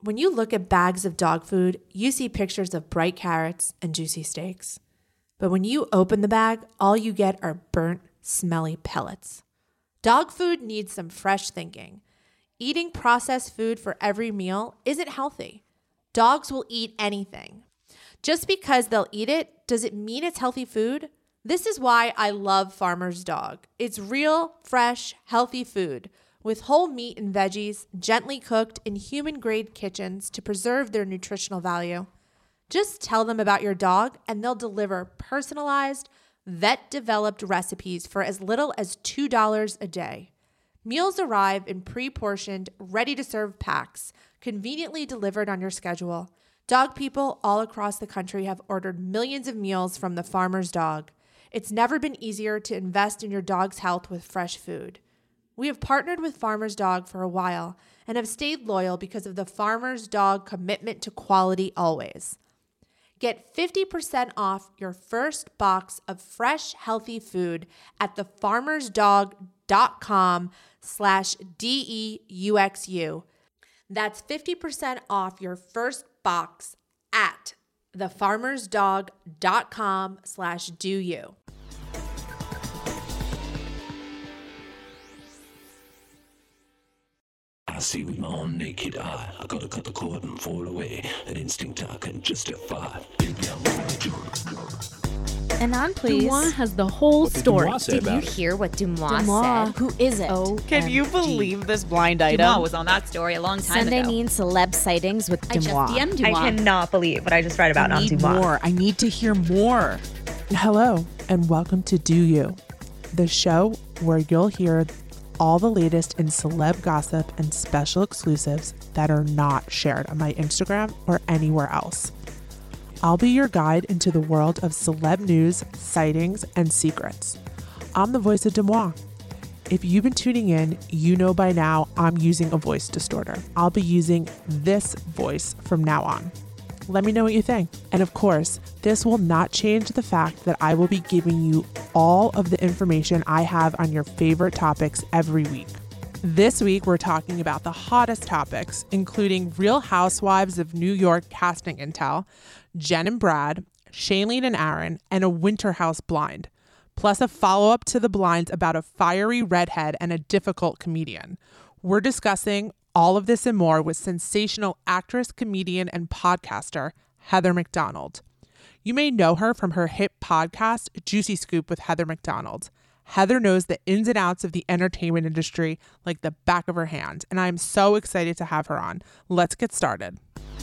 When you look at bags of dog food, you see pictures of bright carrots and juicy steaks. But when you open the bag, all you get are burnt, smelly pellets. Dog food needs some fresh thinking. Eating processed food for every meal isn't healthy. Dogs will eat anything. Just because they'll eat it, does it mean it's healthy food? This is why I love Farmer's Dog. It's real, fresh, healthy food with whole meat and veggies, gently cooked in human-grade kitchens to preserve their nutritional value. Just tell them about your dog and they'll deliver personalized, vet-developed recipes for as little as $2 a day. Meals arrive in pre-portioned, ready-to-serve packs, conveniently delivered on your schedule. Dog people all across the country have ordered millions of meals from the Farmer's Dog. It's never been easier to invest in your dog's health with fresh food. We have partnered with Farmer's Dog for a while and have stayed loyal because of the Farmer's Dog commitment to quality always. Get 50% off your first box of fresh, healthy food at thefarmersdog.com/DEUXU. That's 50% off your first box at thefarmersdog.com/DEU. I see with my own naked eye. I gotta cut the cord and fall away. An instinct I can justify. And on, please. Dumois has the whole story. Did you hear what Dumois said? Who is it? Can you believe this blind item? Dumois was on that story a long time Sunday ago. means celeb sightings with I just Dumois. DM'd Dumois. I cannot believe what I just read about on Dumois. More. I need to hear more. Hello, and welcome to Do You, the show where you'll hear all the latest in celeb gossip and special exclusives that are not shared on my Instagram or anywhere else. I'll be your guide into the world of celeb news, sightings, and secrets. I'm the voice of Dumois. If you've been tuning in, you know by now I'm using a voice distorter. I'll be using this voice from now on. Let me know what you think. And of course, this will not change the fact that I will be giving you all of the information I have on your favorite topics every week. This week, we're talking about the hottest topics, including Real Housewives of New York casting intel, Jen and Brad, Shailene and Aaron, and a winter house blind, plus a follow-up to the blinds about a fiery redhead and a difficult comedian. We're discussing all of this and more with sensational actress, comedian, and podcaster Heather McDonald. You may know her from her hit podcast, Juicy Scoop with Heather McDonald. Heather knows the ins and outs of the entertainment industry like the back of her hand, and I'm so excited to have her on. Let's get started.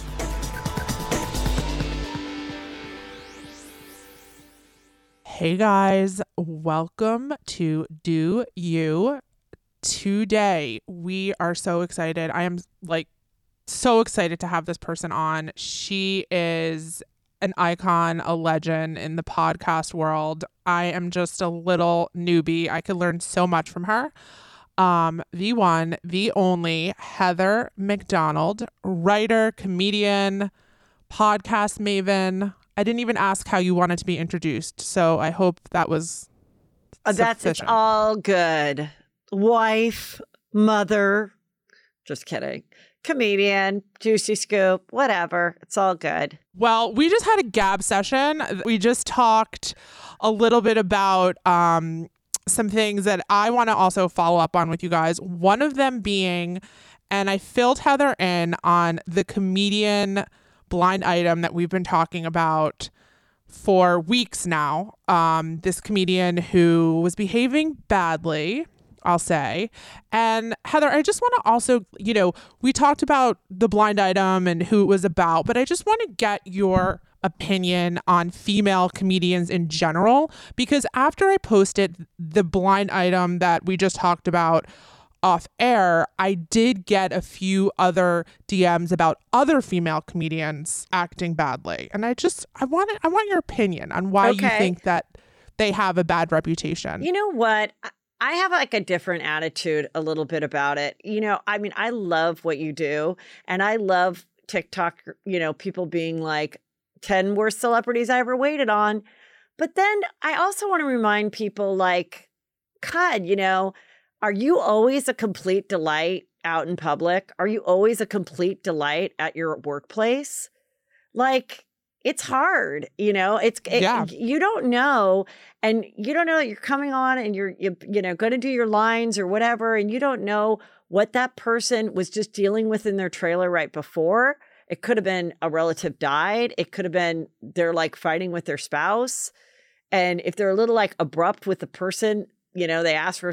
Hey guys, welcome to Do You. Today, we are so excited. I am so excited to have this person on. She is an icon, a legend in the podcast world. I am just a little newbie. I could learn so much from her. The one, the only, Heather McDonald, writer, comedian, podcast maven. I didn't even ask how you wanted to be introduced, so I hope that was It's all good. Wife, mother, just kidding. Comedian, Juicy Scoop, whatever. It's all good. Well, we just had a gab session. We just talked a little bit about some things that I want to also follow up on with you guys. One of them being, and I filled Heather in on the comedian blind item that we've been talking about for weeks now. This comedian who was behaving badly, I'll say. And Heather, I just want to also, we talked about the blind item and who it was about, but I just want to get your opinion on female comedians in general, because after I posted the blind item that we just talked about off air, I did get a few other DMs about other female comedians acting badly. And I want your opinion on why you think that they have a bad reputation. You know what? I have a different attitude a little bit about it. I love what you do, and I love TikTok, people being like 10 worst celebrities I ever waited on. But then I also want to remind people God, are you always a complete delight? out in public? Are you always a complete delight at your workplace? Like, it's hard, you know, you don't know. And you don't know that you're coming on and you're going to do your lines or whatever. And you don't know what that person was just dealing with in their trailer right before. It could have been a relative died. It could have been they're like fighting with their spouse. And if they're a little like abrupt with the person, you know, they asked for,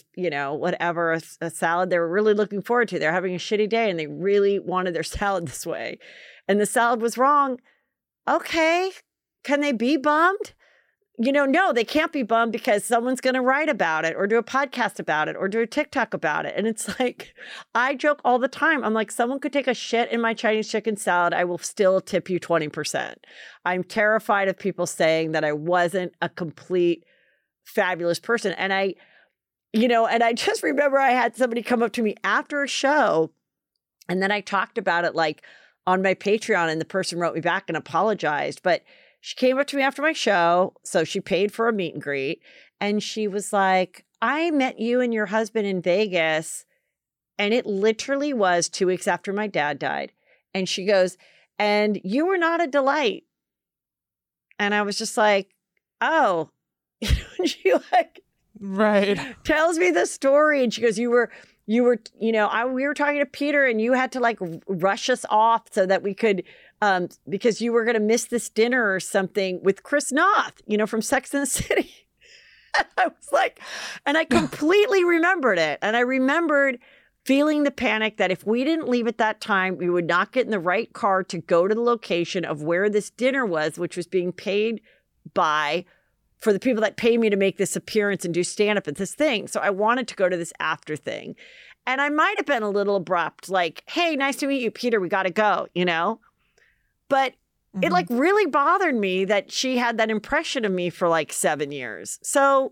a salad they were really looking forward to. They're having a shitty day and they really wanted their salad this way. And the salad was wrong. Okay, can they be bummed? You know, no, they can't be bummed because someone's going to write about it or do a podcast about it or do a TikTok about it. And it's like, I joke all the time. I'm like, someone could take a shit in my Chinese chicken salad. I will still tip you 20%. I'm terrified of people saying that I wasn't a complete fabulous person. And I just remember I had somebody come up to me after a show and then I talked about it like on my Patreon and the person wrote me back and apologized. But she came up to me after my show. So she paid for a meet and greet. And she was like, I met you and your husband in Vegas. And it literally was 2 weeks after my dad died. And she goes, and you were not a delight. And I was just like, oh, and she like tells me the story. And she goes, we were talking to Peter and you had to like rush us off so that we could, because you were going to miss this dinner or something with Chris Noth, you know, from Sex and the City. And I was like, and I completely remembered it. And I remembered feeling the panic that if we didn't leave at that time, we would not get in the right car to go to the location of where this dinner was, which was being paid for the people that pay me to make this appearance and do stand-up at this thing. So I wanted to go to this after thing. And I might have been a little abrupt, like, hey, nice to meet you, Peter, we got to go, you know? But it like really bothered me that she had that impression of me for like 7 years. So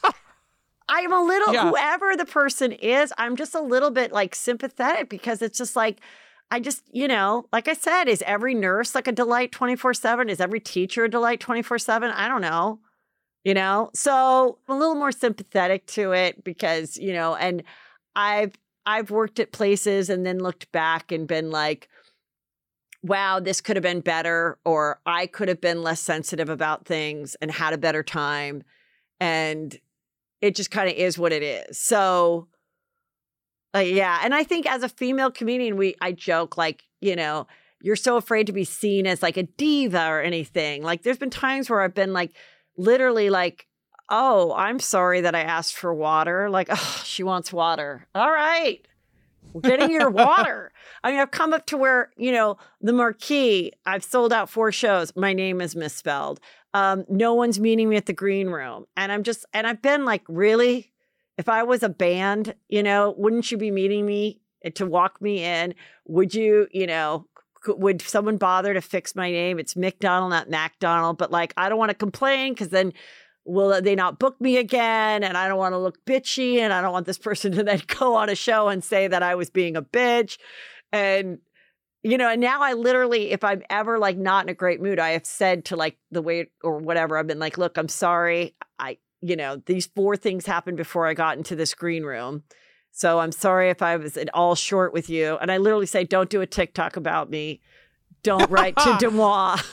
I'm a little, whoever the person is, I'm just a little bit like sympathetic because it's just like, I just, you know, like I said, is every nurse like a delight 24/7? Is every teacher a delight 24/7? I don't know. You know, so I'm a little more sympathetic to it because, you know, and I've worked at places and then looked back and been like, wow, this could have been better, or I could have been less sensitive about things and had a better time. And it just kind of is what it is. So, yeah. And I think as a female comedian, I joke like, you know, you're so afraid to be seen as like a diva or anything. Like there's been times where I've been like, literally like, oh, I'm sorry that I asked for water. Like, oh, she wants water. All right. We're getting your water. I mean, I've come up to where, you know, the Marquee, I've sold out 4 shows. My name is misspelled. No one's meeting me at the green room. And I've been like, really? If I was a band, you know, wouldn't you be meeting me to walk me in? Would you, you know, would someone bother to fix my name? It's McDonald, not MacDonald. But like, I don't want to complain because then will they not book me again? And I don't want to look bitchy. And I don't want this person to then go on a show and say that I was being a bitch. And, you know, and now I literally, if I'm ever like not in a great mood, I have said to like the wait or whatever, I've been like, look, I'm sorry. You know, these 4 things happened before I got into this green room. So I'm sorry if I was at all short with you. And I literally say, don't do a TikTok about me. Don't write to Demois.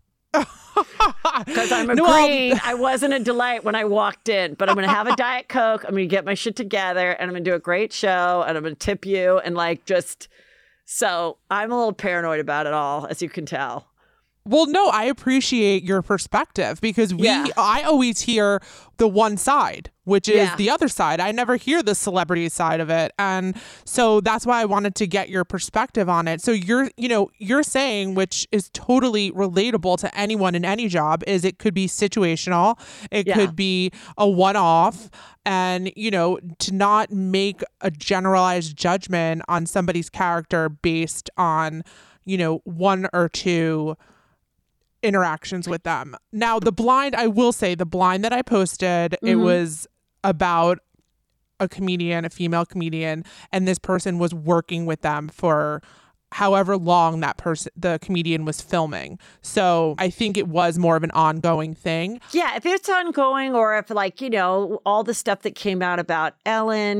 Because I'm agreeing I wasn't a delight when I walked in. But I'm going to have a Diet Coke. I'm going to get my shit together. And I'm going to do a great show. And I'm going to tip you. And like just, so I'm a little paranoid about it all, as you can tell. Well, no, I appreciate your perspective because I always hear the one side, which is the other side. I never hear the celebrity side of it. And so that's why I wanted to get your perspective on it. So you're saying, which is totally relatable to anyone in any job, is it could be situational. It could be a one-off. And, you know, to not make a generalized judgment on somebody's character based on, you know, 1 or 2 interactions with them. Now, I will say the blind that I posted, it was about a female comedian, and this person was working with them for however long the comedian was filming. So I think it was more of an ongoing thing. Yeah, if it's ongoing, or if like, you know, all the stuff that came out about Ellen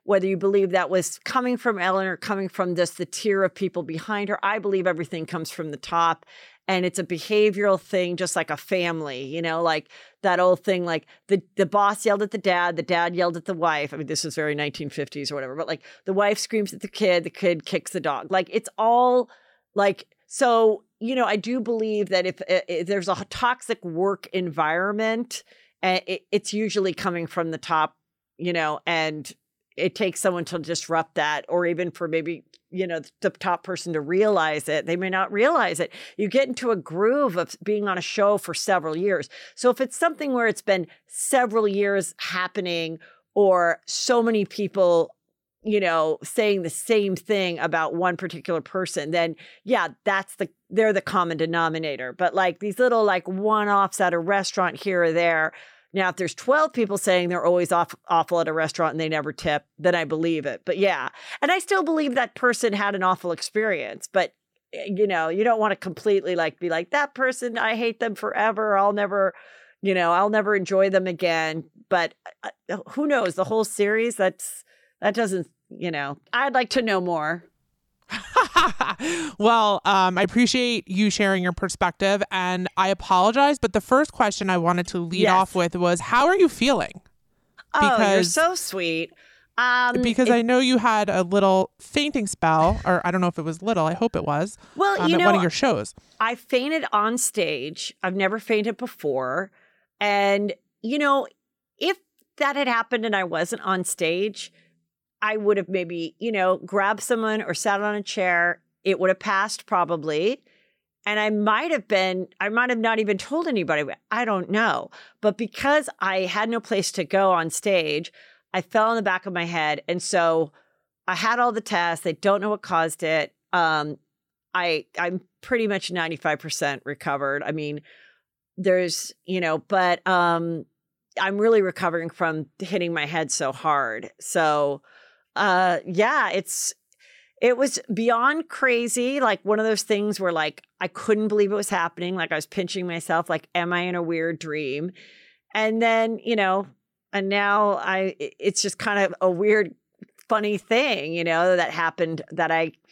whether you believe that was coming from Ellen or coming from just the tier of people behind her, I believe everything comes from the top. And it's a behavioral thing, just like a family, you know, like that old thing, like the boss yelled at the dad yelled at the wife. I mean, this is very 1950s or whatever, but like the wife screams at the kid kicks the dog. Like it's all like, so, you know, I do believe that if there's a toxic work environment, it's usually coming from the top, you know, and it takes someone to disrupt that, or even for maybe, you know, the top person to realize it. They may not realize it. You get into a groove of being on a show for several years. So if it's something where it's been several years happening, or so many people, you know, saying the same thing about one particular person, then yeah, they're the common denominator. But like these little like one-offs at a restaurant here or there. Now, if there's 12 people saying they're always awful at a restaurant and they never tip, then I believe it. But yeah, and I still believe that person had an awful experience. But, you know, you don't want to completely like be like, that person, I hate them forever. I'll never enjoy them again. But who knows? The whole series, that doesn't, you know, I'd like to know more. Well, I appreciate you sharing your perspective, and I apologize, but the first question I wanted to lead off with was, how are you feeling? Oh, you're so sweet. Because I know you had a little fainting spell, or I don't know if it was little. I hope it was. Well, you at know, one of your shows. I fainted on stage. I've never fainted before. And, you know, if that had happened and I wasn't on stage, I would have maybe, you know, grabbed someone or sat on a chair. It would have passed probably. And I might have not even told anybody. I don't know. But because I had no place to go on stage, I fell on the back of my head. And so I had all the tests. They don't know what caused it. I'm pretty much 95% recovered. I mean, there's, you know, but I'm really recovering from hitting my head so hard. So yeah, it was beyond crazy. Like one of those things where like, I couldn't believe it was happening. Like I was pinching myself, like, am I in a weird dream? And then, you know, and now it's just kind of a weird, funny thing, you know, that happened that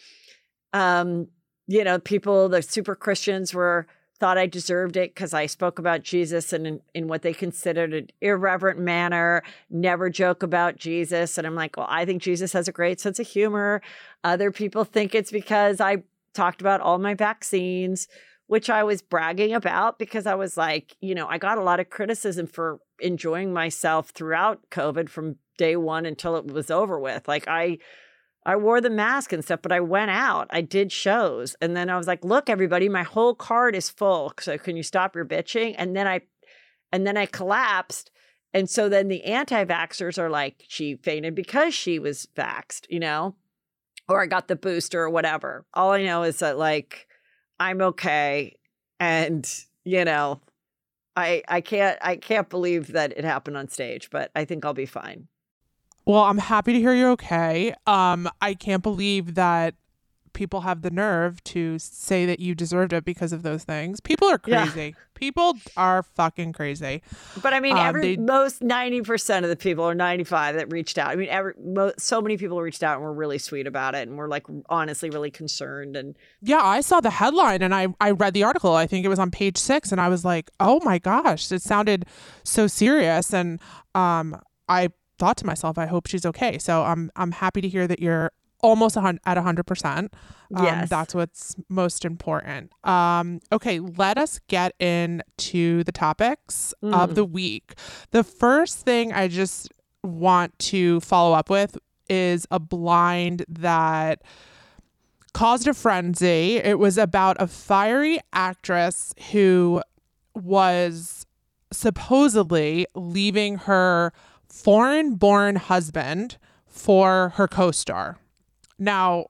you know, people, the super Christians thought I deserved it because I spoke about Jesus in what they considered an irreverent manner, never joke about Jesus. And I'm like, well, I think Jesus has a great sense of humor. Other people think it's because I talked about all my vaccines, which I was bragging about because I was like, you know, I got a lot of criticism for enjoying myself throughout COVID from day one until it was over with. Like I wore the mask and stuff, but I went out. I did shows. And then I was like, look, everybody, my whole card is full. So can you stop your bitching? And then I collapsed. And so then the anti-vaxxers are like, she fainted because she was vaxxed, you know, or I got the booster or whatever. All I know is that like, I'm okay. And, you know, I can't believe that it happened on stage, but I think I'll be fine. Well, I'm happy to hear you're okay. I can't believe that people have the nerve to say that you deserved it because of those things. People are crazy. Yeah. People are fucking crazy. But I mean, most 90% of the people, or 95 that reached out. I mean, so many people reached out and were really sweet about it and were like honestly really concerned. And yeah, I saw the headline and I read the article. I think it was on page 6, and I was like, oh my gosh, it sounded so serious. And I thought to myself, I hope she's okay. So I'm happy to hear that you're almost at 100%. Yes. That's what's most important. Okay, let us get into the topics of the week. The first thing I just want to follow up with is a blind that caused a frenzy. It was about a fiery actress who was supposedly leaving her foreign-born husband for her co-star. Now,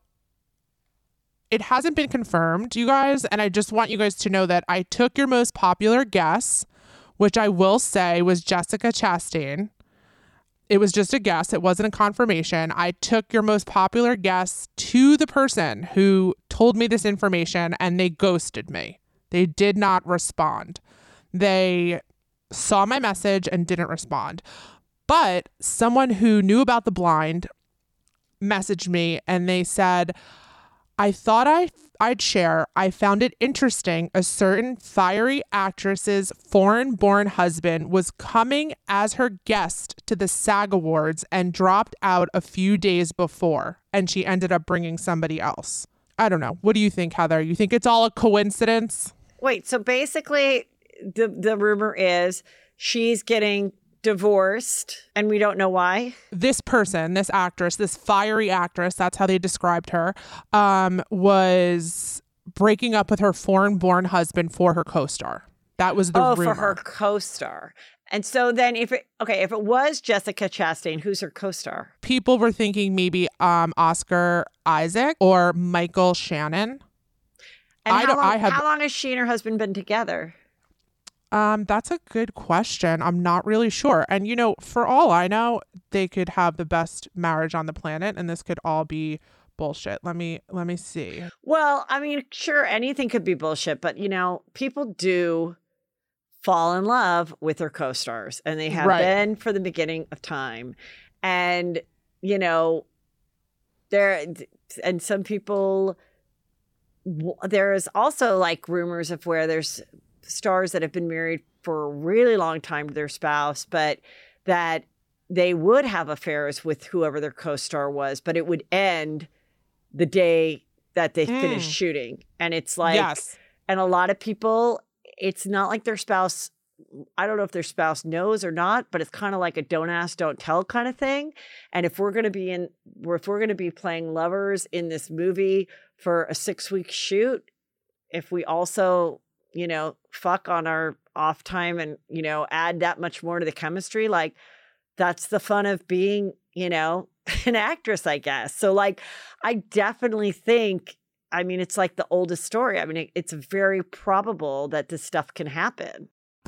it hasn't been confirmed, you guys, and I just want you guys to know that I took your most popular guess, which I will say was Jessica Chastain. It was just a guess. It wasn't a confirmation. I took your most popular guess to the person who told me this information, and they ghosted me. They did not respond. They saw my message and didn't respond. But someone who knew about the blind messaged me and they said, I thought I'd share. I found it interesting. A certain fiery actress's foreign-born husband was coming as her guest to the SAG Awards and dropped out a few days before, and she ended up bringing somebody else. I don't know. What do you think, Heather? You think it's all a coincidence? Wait, so basically the rumor is she's getting divorced and we don't know why. This person, this actress, this fiery actress, that's how they described her, was breaking up with her foreign-born husband for her co-star. That was the rumor. For her co-star. And so then if it was Jessica Chastain, who's her co-star? People were thinking maybe Oscar Isaac or Michael Shannon. And how long has she and her husband been together? That's a good question. I'm not really sure. And, you know, for all I know, they could have the best marriage on the planet and this could all be bullshit. Let me see. Well, I mean, sure, anything could be bullshit, but, you know, people do fall in love with their co-stars and they have been for the beginning of time. And, you know, and some people, there's also like rumors of where there's stars that have been married for a really long time to their spouse, but that they would have affairs with whoever their co-star was, but it would end the day that they finished shooting. And it's like, and a lot of people, it's not like their spouse, I don't know if their spouse knows or not, but it's kind of like a don't ask, don't tell kind of thing. And if we're going to be playing lovers in this movie for a 6-week shoot, if we also, you know, fuck on our off time and, you know, add that much more to the chemistry, like that's the fun of being, you know, an actress, I guess. So like, I definitely think, I mean, it's like the oldest story. I mean, it's very probable that this stuff can happen.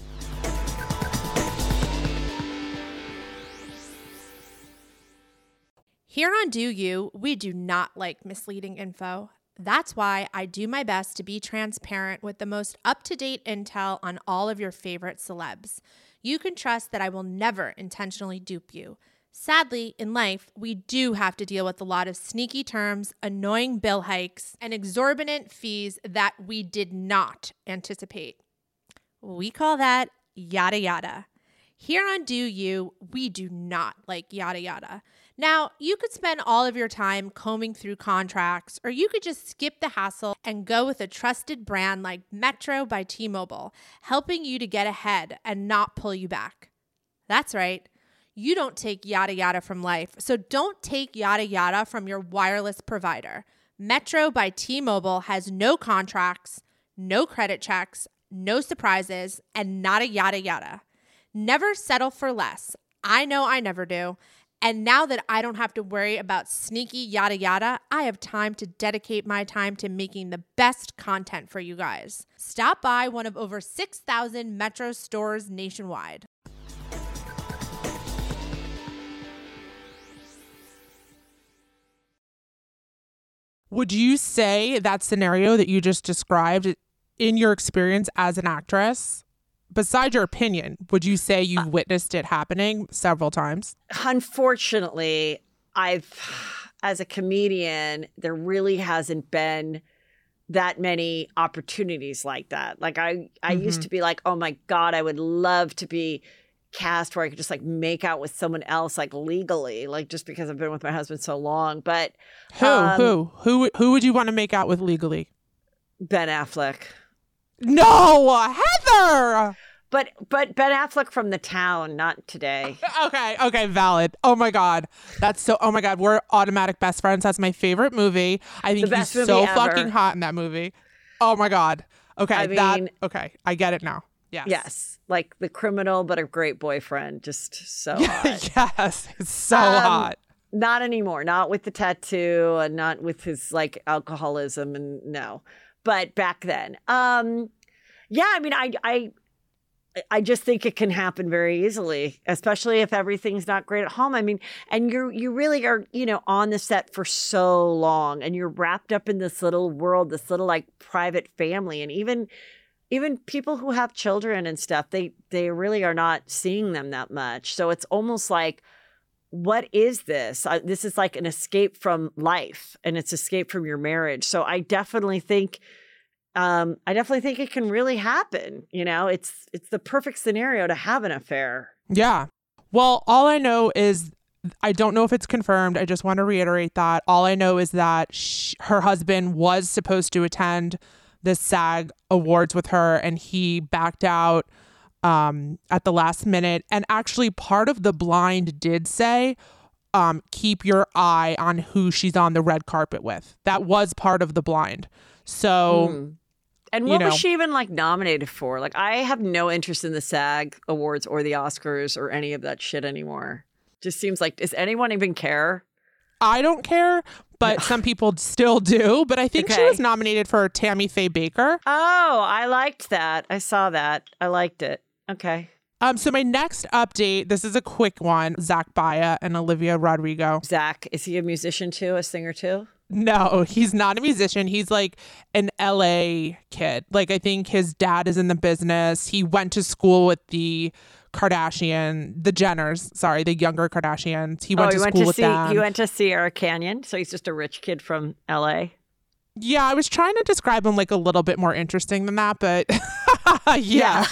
Here on Do You, we do not like misleading info. That's why I do my best to be transparent with the most up-to-date intel on all of your favorite celebs. You can trust that I will never intentionally dupe you. Sadly, in life, we do have to deal with a lot of sneaky terms, annoying bill hikes, and exorbitant fees that we did not anticipate. We call that yada yada. Here on Do You, we do not like yada yada. Now, you could spend all of your time combing through contracts, or you could just skip the hassle and go with a trusted brand like Metro by T-Mobile, helping you to get ahead and not pull you back. That's right. You don't take yada yada from life, so don't take yada yada from your wireless provider. Metro by T-Mobile has no contracts, no credit checks, no surprises, and not a yada yada. Never settle for less. I know I never do. And now that I don't have to worry about sneaky yada yada, I have time to dedicate my time to making the best content for you guys. Stop by one of over 6,000 Metro stores nationwide. Would you say that scenario that you just described, in your experience as an actress, besides your opinion, would you say you witnessed it happening several times? Unfortunately, as a comedian, there really hasn't been that many opportunities like that. Like I used to be like, oh my God, I would love to be cast where I could just like make out with someone else, like legally, like just because I've been with my husband so long. But who would you want to make out with legally? Ben Affleck. No, Heather. But Ben Affleck from The Town, not today. Okay, valid. Oh my God, oh my God, we're automatic best friends. That's my favorite movie. I think he's so fucking hot in that movie. Oh my God. Okay, I get it now. Yes, like the criminal, but a great boyfriend. Just so hot. Yes, it's so hot. Not anymore. Not with the tattoo and not with his like alcoholism and no. But back then, yeah. I mean, I just think it can happen very easily, especially if everything's not great at home. I mean, and you really are, you know, on the set for so long, and you're wrapped up in this little world, this little like private family, and even people who have children and stuff, they really are not seeing them that much. So it's almost like what is this? This is like an escape from life, and it's escape from your marriage. So I definitely think it can really happen. You know, it's the perfect scenario to have an affair. Yeah. Well, all I know is, I don't know if it's confirmed. I just want to reiterate that. All I know is that her husband was supposed to attend the SAG Awards with her, and he backed out at the last minute. And actually, part of the blind did say, keep your eye on who she's on the red carpet with. That was part of the blind. So... And what was she even like nominated for? Like, I have no interest in the SAG Awards or the Oscars or any of that shit anymore. Just seems like, does anyone even care? I don't care, but some people still do. But I think she was nominated for Tammy Faye Baker. Oh, I liked that. I saw that. I liked it. Okay. So my next update, this is a quick one. Zach Baia and Olivia Rodrigo. Zach, is he a musician too? A singer too? No, he's not a musician. He's like an LA kid. Like, I think his dad is in the business. He went to school with the Jenners, sorry, the younger Kardashians. He went to school with them. He went to Sierra Canyon, so he's just a rich kid from LA. Yeah, I was trying to describe him like a little bit more interesting than that, but yeah,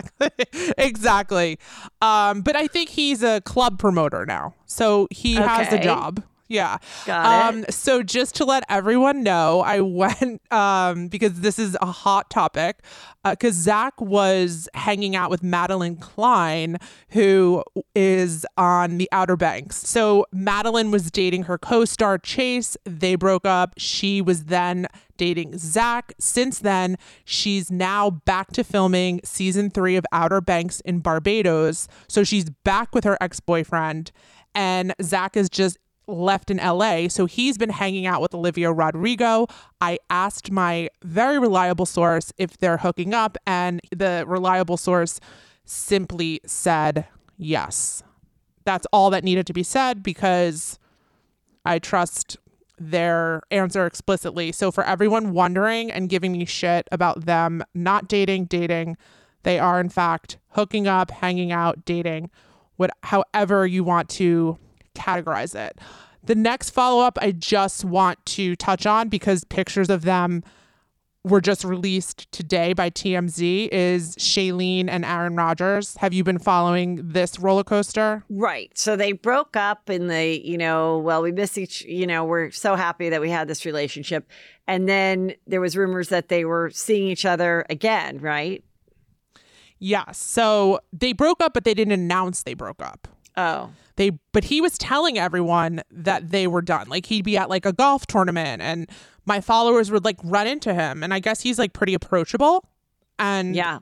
exactly. But I think he's a club promoter now, so he has a job. Yeah. Got it. So just to let everyone know, I went because this is a hot topic, because Zach was hanging out with Madeline Klein, who is on the Outer Banks. So Madeline was dating her co-star Chase. They broke up. She was then dating Zach. Since then, she's now back to filming season 3 of Outer Banks in Barbados. So she's back with her ex-boyfriend, and Zach is just left in LA, so he's been hanging out with Olivia Rodrigo. I asked my very reliable source if they're hooking up, and the reliable source simply said yes. That's all that needed to be said, because I trust their answer explicitly. So for everyone wondering and giving me shit about them not dating, they are in fact hooking up, hanging out, dating, however you want to categorize it. The next follow-up I just want to touch on, because pictures of them were just released today by TMZ, is Shailene and Aaron Rodgers. Have you been following this roller coaster? Right. So they broke up in the, we miss we're so happy that we had this relationship. And then there was rumors that they were seeing each other again, right? Yeah. So they broke up, but they didn't announce they broke up. Oh. But he was telling everyone that they were done. Like, he'd be at like a golf tournament, and my followers would like run into him. And I guess he's like pretty approachable. And yeah,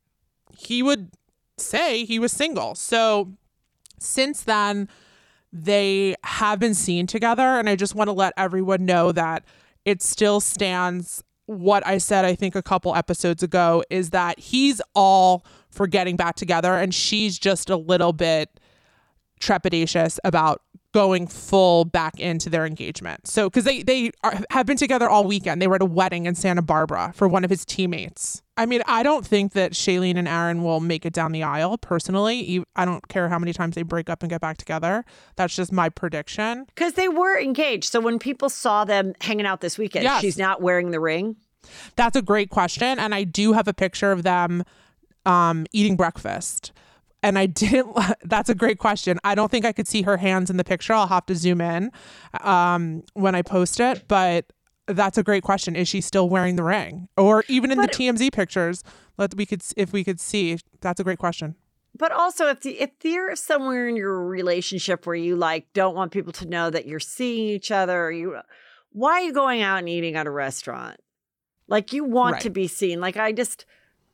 he would say he was single. So since then, they have been seen together. And I just want to let everyone know that it still stands. What I said, I think a couple episodes ago, is that he's all for getting back together, and she's just a little bit trepidatious about going full back into their engagement. So, because they have been together all weekend. They were at a wedding in Santa Barbara for one of his teammates. I mean, I don't think that Shailene and Aaron will make it down the aisle, personally. I don't care how many times they break up and get back together. That's just my prediction. Because they were engaged. So when people saw them hanging out this weekend, yes. She's not wearing the ring? That's a great question. And I do have a picture of them eating breakfast. And that's a great question. I don't think I could see her hands in the picture. I'll have to zoom in when I post it. But that's a great question. Is she still wearing the ring? Or even in the TMZ pictures, if we could see. That's a great question. But also, if you're somewhere in your relationship where you like don't want people to know that you're seeing each other, why are you going out and eating at a restaurant? Like, you want to be seen. Like, I just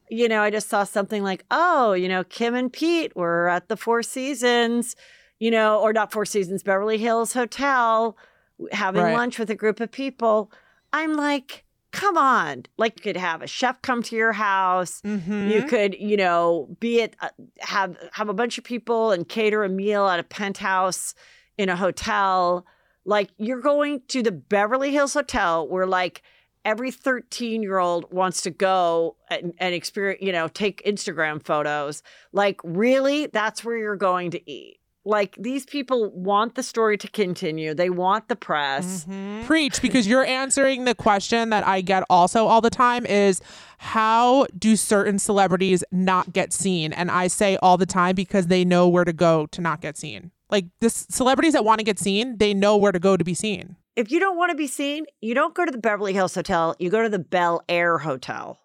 saw something like, Kim and Pete were at the Four Seasons, or not Four Seasons, Beverly Hills Hotel, having lunch with a group of people. I'm like, come on. Like, you could have a chef come to your house. Mm-hmm. You could, be at, have a bunch of people and cater a meal at a penthouse in a hotel. Like, you're going to the Beverly Hills Hotel where, like, every 13-year-old wants to go and experience, take Instagram photos. Like, really? That's where you're going to eat. Like, these people want the story to continue. They want the press. Preach, because you're answering the question that I get also all the time is, how do certain celebrities not get seen? And I say all the time, because they know where to go to not get seen. Like, this celebrities that want to get seen, they know where to go to be seen. If you don't want to be seen, you don't go to the Beverly Hills Hotel. You go to the Bel Air Hotel.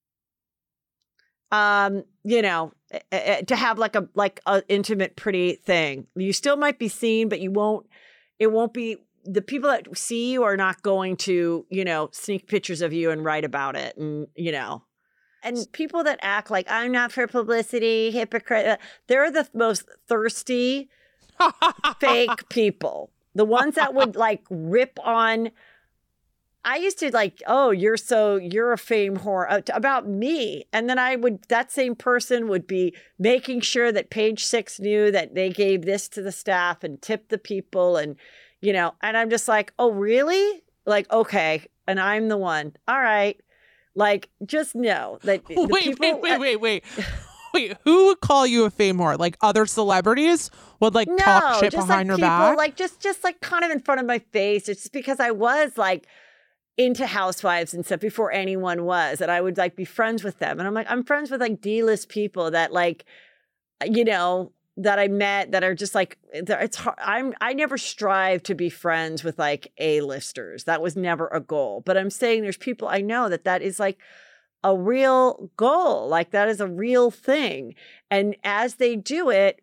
You know, to have like a intimate, pretty thing. You still might be seen, but it won't be, the people that see you are not going to, you know, sneak pictures of you and write about it. And, you know, and people that act like I'm not for publicity, hypocrite, they're the most thirsty, fake people. The ones that would like rip on. I used to like, oh, you're a fame whore about me. And then that same person would be making sure that Page Six knew that they gave this to the staff and tipped the people. And, you know, and I'm just like, oh, really? Like, okay. And I'm the one. All right. Like, just know that. Wait. Wait, who would call you a fame whore? Like, other celebrities would like talk shit behind your back? Like, just like kind of in front of my face. It's just because I was like into Housewives and stuff before anyone was, and I would like be friends with them. And I'm like, I'm friends with like D-list people that like, you know, that I met that are just like, it's hard. I never strive to be friends with like A-listers. That was never a goal. But I'm saying there's people I know that is like a real goal. Like, that is a real thing. And as they do it,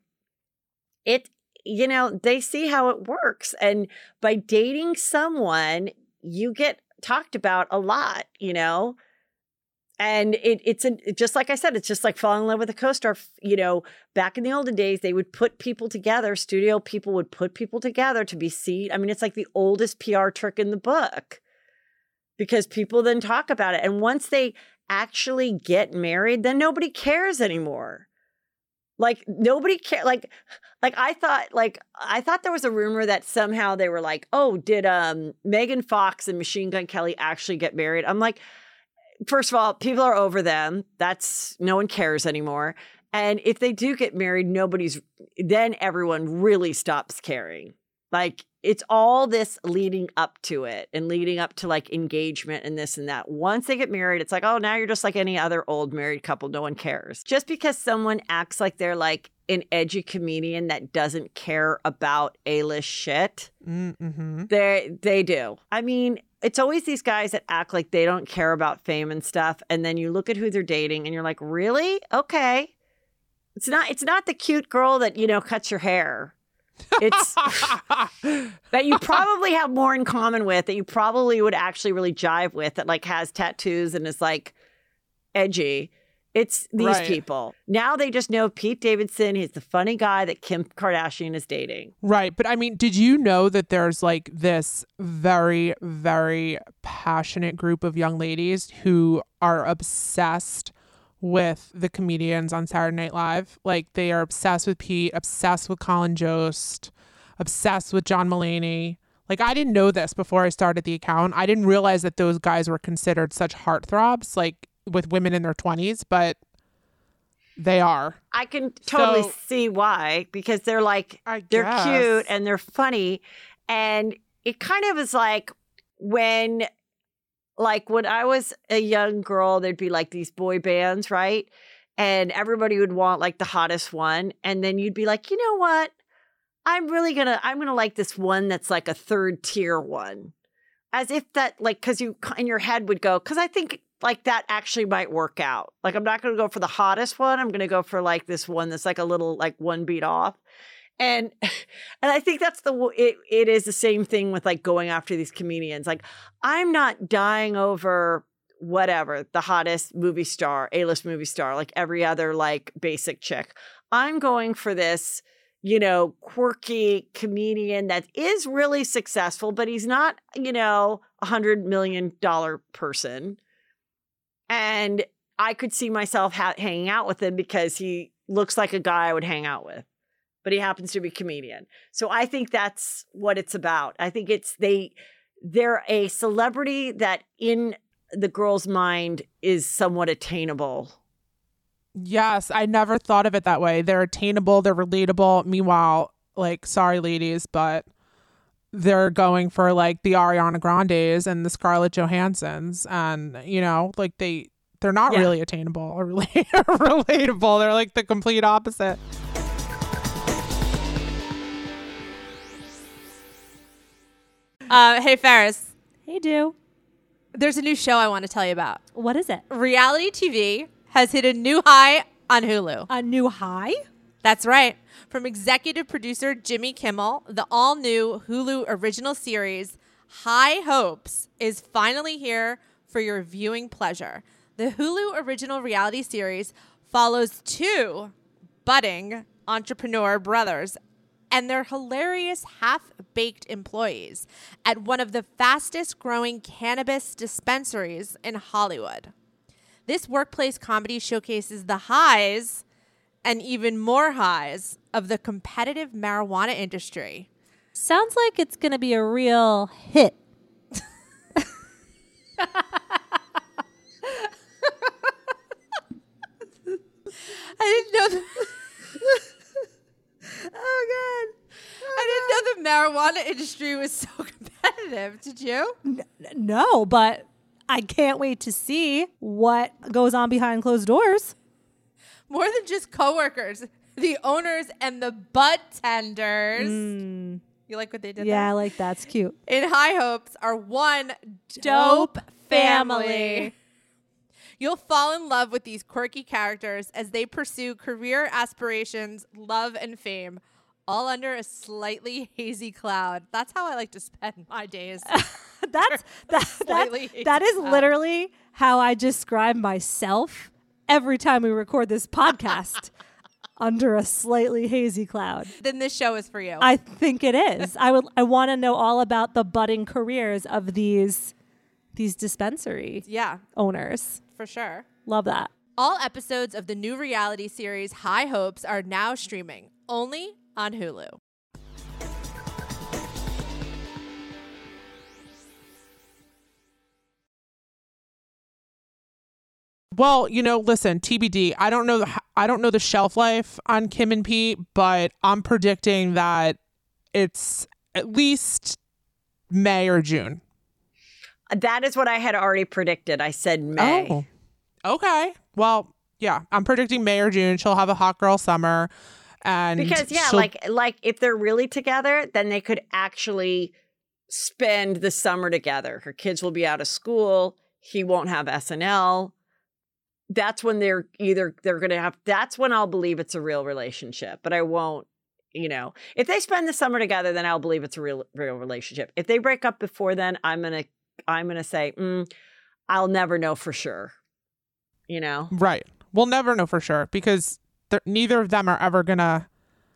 you know, they see how it works. And by dating someone, you get talked about a lot, you know, and it's just like I said, it's just like falling in love with a co-star. You know, back in the olden days, they would put people together. Studio people would put people together to be seen. I mean, it's like the oldest PR trick in the book, because people then talk about it. And once they actually get married, then nobody cares anymore. Like, nobody cares. Like I thought there was a rumor that somehow they were like, oh, did Megan Fox and Machine Gun Kelly actually get married? I'm like, first of all, people are over them. No one cares anymore. And if they do get married, then everyone really stops caring. Like, it's all this leading up to it and leading up to like engagement and this and that. Once they get married, it's like, oh, now you're just like any other old married couple. No one cares. Just because someone acts like they're like an edgy comedian that doesn't care about A-list shit, they do. I mean, it's always these guys that act like they don't care about fame and stuff. And then you look at who they're dating and you're like, really? Okay. It's not the cute girl that, you know, cuts your hair. It's that you probably have more in common with, that you probably would actually really jive with, that like has tattoos and is like edgy. It's these people. Now they just know Pete Davidson. He's the funny guy that Kim Kardashian is dating. Right. But I mean, did you know that there's like this very, very passionate group of young ladies who are obsessed with the comedians on Saturday Night Live? Like, they are obsessed with Pete, obsessed with Colin Jost, obsessed with John Mulaney. Like, I didn't know this before I started the account. I didn't realize that those guys were considered such heartthrobs, like with women in their 20s, but they are. I can totally see why, because they're like, they're cute and they're funny. And it kind of is like when I was a young girl, there'd be like these boy bands, right? And everybody would want like the hottest one. And then you'd be like, you know what? I'm gonna like this one that's like a third tier one. As if that, like, cause you in your head would go, cause I think like that actually might work out. Like, I'm not going to go for the hottest one. I'm going to go for like this one that's like a little like one beat off. And I think that's it is the same thing with like going after these comedians. Like, I'm not dying over whatever, the hottest movie star, A-list movie star, like every other like basic chick. I'm going for this, you know, quirky comedian that is really successful, but he's not, you know, $100 million person. And I could see myself hanging out with him because he looks like a guy I would hang out with, but he happens to be a comedian. So I think that's what it's about. I think they're a celebrity that in the girl's mind is somewhat attainable. Yes, I never thought of it that way. They're attainable, they're relatable. Meanwhile, like, sorry ladies, but they're going for like the Ariana Grandes and the Scarlett Johanssons, and you know, like they're not really attainable or relatable. They're like the complete opposite. Hey Ferris, Hey, Do. there's a new show I want to tell you about. What is it? Reality TV has hit a new high on Hulu. A new high? That's right. From executive producer Jimmy Kimmel, the all-new Hulu original series High Hopes is finally here for your viewing pleasure. The Hulu original reality series follows two budding entrepreneur brothers and their hilarious half-baked employees at one of the fastest-growing cannabis dispensaries in Hollywood. This workplace comedy showcases the highs and even more highs of the competitive marijuana industry. Sounds like it's going to be a real hit. I didn't know oh God. I didn't know the marijuana industry was so competitive. Did you? No, but I can't wait to see what goes on behind closed doors. More than just coworkers, the owners and the bud tenders. You like what they did Yeah, there? I like that. It's cute. In High Hopes are one dope family. You'll fall in love with these quirky characters as they pursue career aspirations, love, and fame, all under a slightly hazy cloud. That's how I like to spend my days. That is literally how I describe myself every time we record this podcast. Under a slightly hazy cloud. Then this show is for you. I think it is. I want to know all about the budding careers of these dispensary owners. For sure. Love that. All episodes of the new reality series High Hopes are now streaming only on Hulu. Well, you know, listen, TBD. I don't know the shelf life on Kim and Pete, but I'm predicting that it's at least May or June. That is what I had already predicted. I said May. Oh, okay. Well, yeah, I'm predicting May or June. She'll have a hot girl summer, and because like if they're really together, then they could actually spend the summer together. Her kids will be out of school. He won't have SNL. That's when they're going to have, that's when I'll believe it's a real relationship, but I won't, you know, if they spend the summer together, then I'll believe it's a real relationship. If they break up before then, I'm going to say, I'll never know for sure, you know? Right. We'll never know for sure because neither of them are ever going to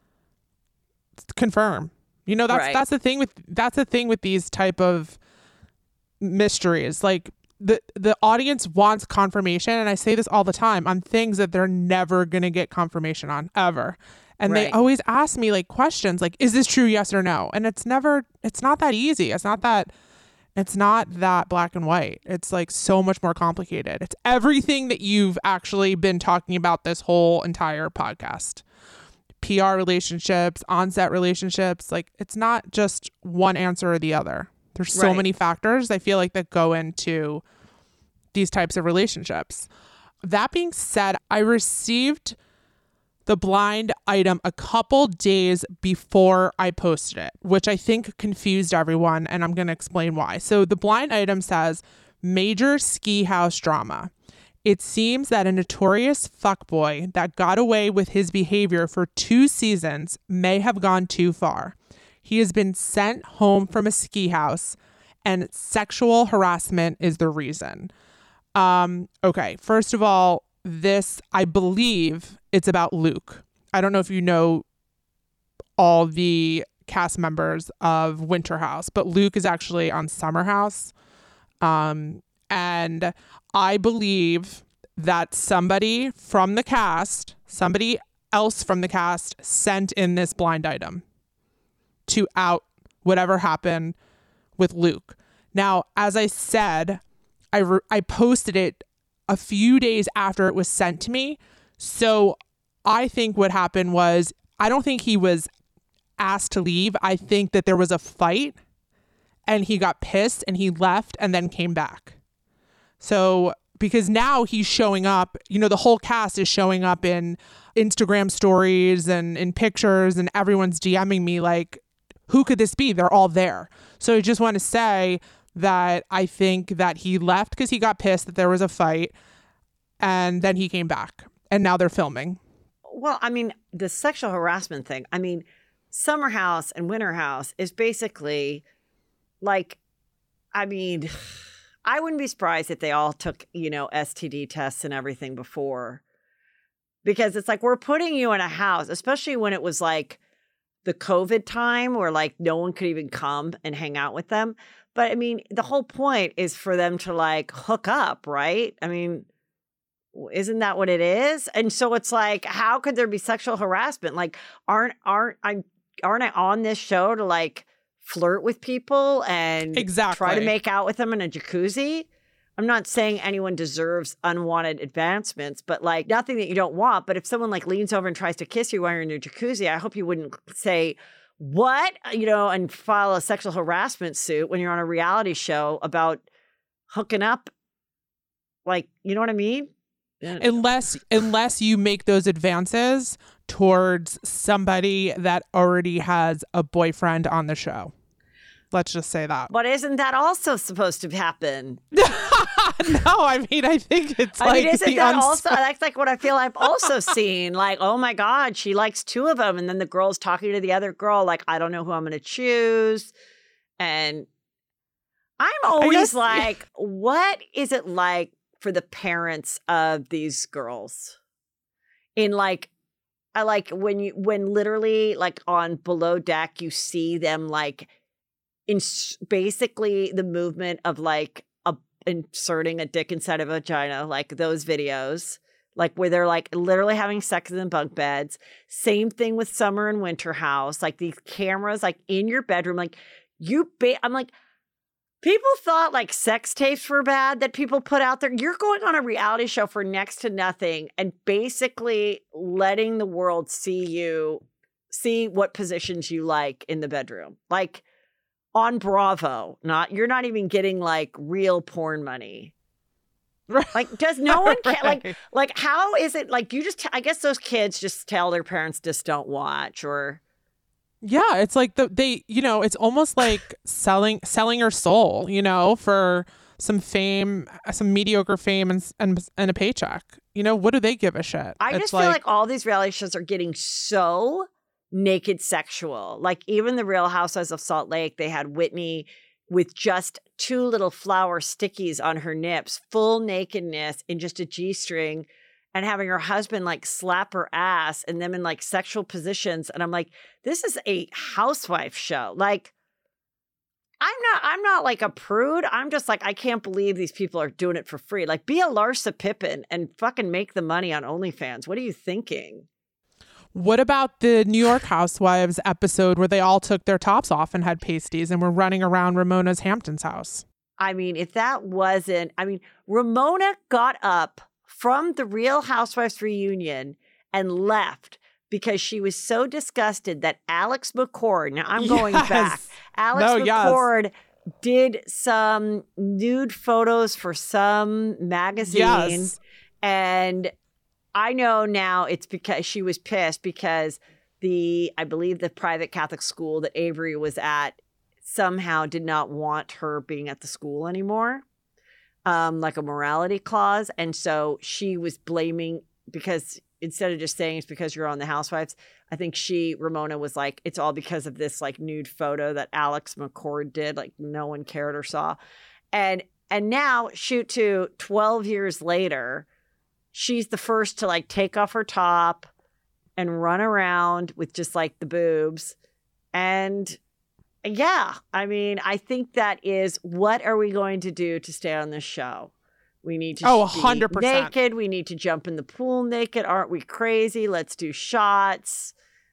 confirm, you know, that's the thing with these type of mysteries. Like, the audience wants confirmation, and I say this all the time, on things that they're never going to get confirmation on, ever. And they always ask me like questions like, is this true, yes or no? And it's not that easy. It's not that black and white. It's like so much more complicated. It's everything that you've actually been talking about this whole entire podcast. PR relationships, on-set relationships, like it's not just one answer or the other. There's so many factors, I feel like, that go into these types of relationships. That being said, I received the blind item a couple days before I posted it, which I think confused everyone, and I'm going to explain why. So the blind item says, major ski house drama. It seems that a notorious fuckboy that got away with his behavior for 2 seasons may have gone too far. He has been sent home from a ski house, and sexual harassment is the reason. Okay, first of all, I believe it's about Luke. I don't know if you know all the cast members of Winter House, but Luke is actually on Summer House. And I believe that somebody else from the cast sent in this blind item to out whatever happened with Luke. Now, as I said, I posted it a few days after it was sent to me. So I think what happened was, I don't think he was asked to leave, I think that there was a fight and he got pissed and he left and then came back. So because now he's showing up, you know, the whole cast is showing up in Instagram stories and in pictures, and everyone's DMing me like, who could this be? They're all there. So I just want to say that I think that he left because he got pissed that there was a fight, and then he came back and now they're filming. Well, I mean, the sexual harassment thing, I mean, Summer House and Winter House is basically like, I mean, I wouldn't be surprised if they all took, you know, STD tests and everything before, because it's like, we're putting you in a house, especially when it was like the COVID time where like no one could even come and hang out with them. But I mean, the whole point is for them to like hook up, right? I mean, isn't that what it is? And so it's like, how could there be sexual harassment? Like, aren't I on this show to like flirt with people and try to make out with them in a jacuzzi? I'm not saying anyone deserves unwanted advancements, but like nothing that you don't want. But if someone like leans over and tries to kiss you while you're in your jacuzzi, I hope you wouldn't say, what? You know, and file a sexual harassment suit when you're on a reality show about hooking up. Like, you know what I mean? Unless you make those advances towards somebody that already has a boyfriend on the show. Let's just say that. But isn't that also supposed to happen? No, I mean, I think it's like... I mean, isn't that also... That's like what I feel I've also seen. Like, oh my God, she likes two of them. And then the girl's talking to the other girl, like, I don't know who I'm going to choose. And I'm always like, what is it like for the parents of these girls? In like... I like when literally like on Below Deck, you see them like... in basically the movement of like inserting a dick inside of a vagina, like those videos, like where they're like literally having sex in the bunk beds. Same thing with Summer and Winter House, like these cameras like in your bedroom, like I'm like, people thought like sex tapes were bad that people put out there. You're going on a reality show for next to nothing and basically letting the world see what positions you like in the bedroom. Like, on Bravo, you're not even getting like real porn money. Right. Like, does no one care? Right. Like, how is it like you just? I guess those kids just tell their parents just don't watch, or yeah, it's like they, you know, it's almost like selling your soul, you know, for some fame, some mediocre fame, and a paycheck. You know, what do they give a shit? I just feel like all these reality shows are getting so naked sexual. Like even the Real Housewives of Salt Lake, they had Whitney with just two little flower stickies on her nips, full nakedness in just a G-string, and having her husband like slap her ass and them in like sexual positions. And I'm like, this is a housewife show. Like, I'm not like a prude. I'm just like, I can't believe these people are doing it for free. Like, be a Larsa Pippen and fucking make the money on OnlyFans. What are you thinking? What about the New York Housewives episode where they all took their tops off and had pasties and were running around Ramona's Hamptons house? I mean, if that wasn't, I mean, Ramona got up from the Real Housewives reunion and left because she was so disgusted that Alex McCord, now I'm going back, McCord did some nude photos for some magazine. And I know now it's because she was pissed because I believe the private Catholic school that Avery was at somehow did not want her being at the school anymore, like a morality clause. And so she was blaming, because instead of just saying it's because you're on the Housewives, I think Ramona was like, it's all because of this like nude photo that Alex McCord did, like no one cared or saw. And now shoot to 12 years later, she's the first to like take off her top and run around with just like the boobs. And yeah, I mean, I think that is, what are we going to do to stay on this show? We need to 100%. Be naked. We need to jump in the pool naked. Aren't we crazy? Let's do shots.